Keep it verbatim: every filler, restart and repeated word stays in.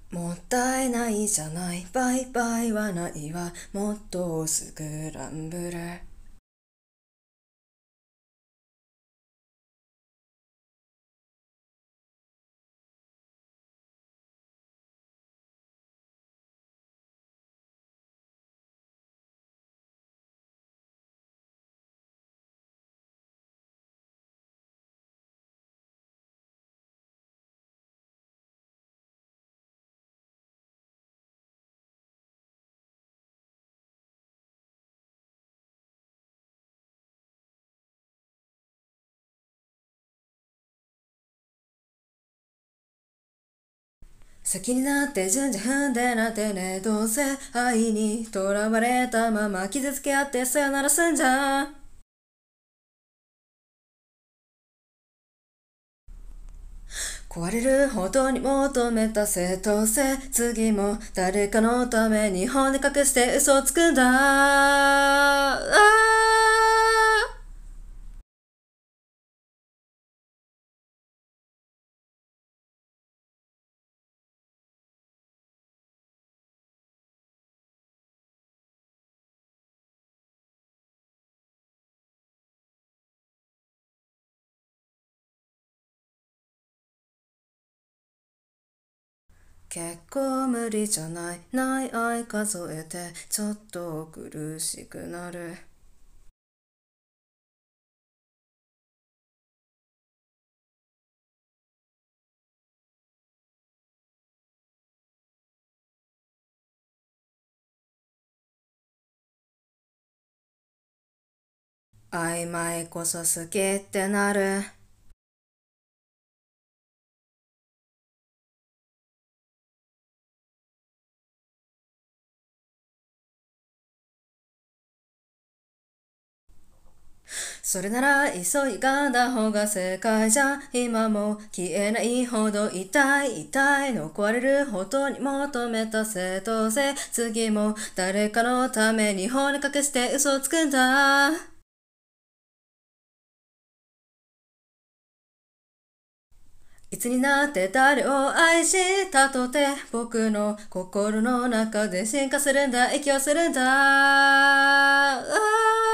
もったいないじゃない、バイバイはないわ、もっとスクランブル。好きになって順次踏んでなってね、どうせ愛にとらわれたまま傷つけ合ってさよならすんじゃん。壊れるほどに求めた正当性、次も誰かのために骨隠して嘘をつくんだ。あー結構無理じゃない、ない愛数えてちょっと苦しくなる。曖昧こそ好きってなる。それなら急いがんだ方が正解じゃん。今も消えないほど痛い痛い、残れるほどに求めた正当性、次も誰かのために骨隠して嘘をつくんだ。いつになって誰を愛したとて、僕の心の中で進化するんだ、息をするんだ。あー